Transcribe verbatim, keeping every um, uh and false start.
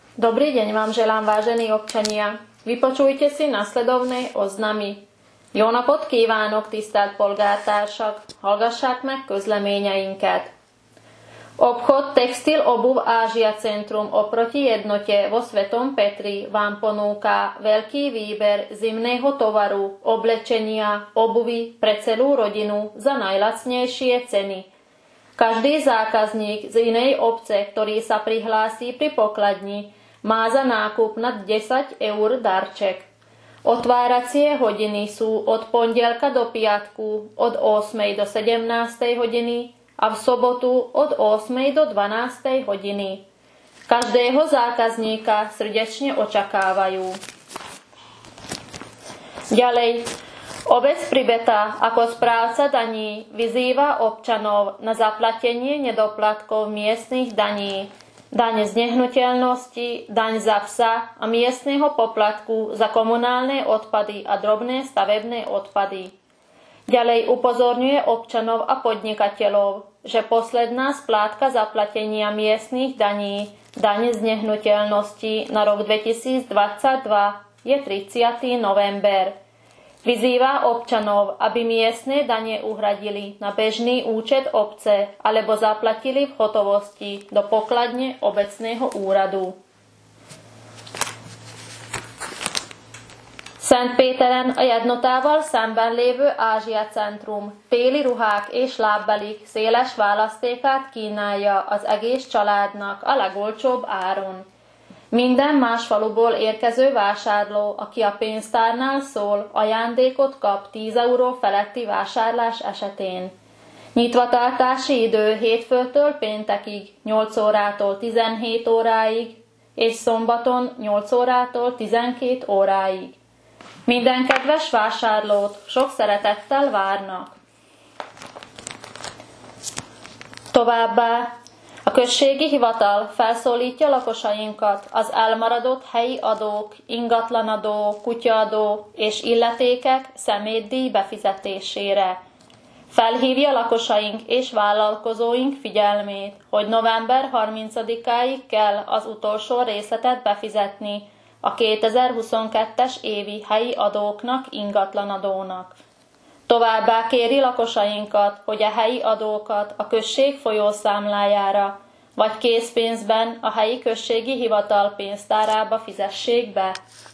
Dobrý deň vám želám, vážení občania. Vypočujte si nasledovné oznamy. Jó napot kívánok, tisztelt polgártársak! Hallgassák meg közleményeinket. Obchod Textil Obuv Ázsia Centrum oproti jednote vo Svetom Petri vám ponúka veľký výber zimného tovaru, oblečenia, obuvy pre celú rodinu za najlacnejšie ceny. Každý zákazník z inej obce, ktorý sa prihlási pri pokladni, má za nákup nad desať eur darček. Otváracie hodiny sú od pondelka do piatku od ôsmej do sedemnástej hodiny a v sobotu od ôsmej do dvanástej hodiny. Každého zákazníka srdečne očakávajú. Ďalej, obec Pribeta ako správca daní vyzýva občanov na zaplatenie nedoplatkov miestnych daní, daň z nehnuteľnosti, daň za psa a miestneho poplatku za komunálne odpady a drobné stavebné odpady. Ďalej upozorňuje občanov a podnikateľov, že posledná splátka zaplatenia miestnych daní, daň z nehnuteľnosti na rok dvetisícdvadsaťdva je tridsiateho november. Vyzýva občanov, aby miestne dane uhradili na bežný účet obce alebo zaplatili v hotovosti do pokladne obecného úradu. Szentpéteren a jednotával szemben lévő Ázsia Centrum téli ruhák és lábbalik széles választékát kínálja az egész családnak a legolcsóbb áron. Minden más faluból érkező vásárló, aki a pénztárnál szól, ajándékot kap tíz euró feletti vásárlás esetén. Nyitvatartási idő hétfőtől péntekig nyolc órától tizenhét óráig, és szombaton nyolc órától tizenkét óráig. Minden kedves vásárlót sok szeretettel várnak. Továbbá a községi hivatal felszólítja lakosainkat az elmaradott helyi adók, ingatlanadó, kutyaadó és illetékek szemétdíj befizetésére. Felhívja lakosaink és vállalkozóink figyelmét, hogy november harmincadikáig kell az utolsó részletet befizetni a kétezer-huszonkettes évi helyi adóknak, ingatlanadónak. Továbbá kéri lakosainkat, hogy a helyi adókat a község folyószámlájára, vagy készpénzben a helyi községi hivatal pénztárába fizessék be.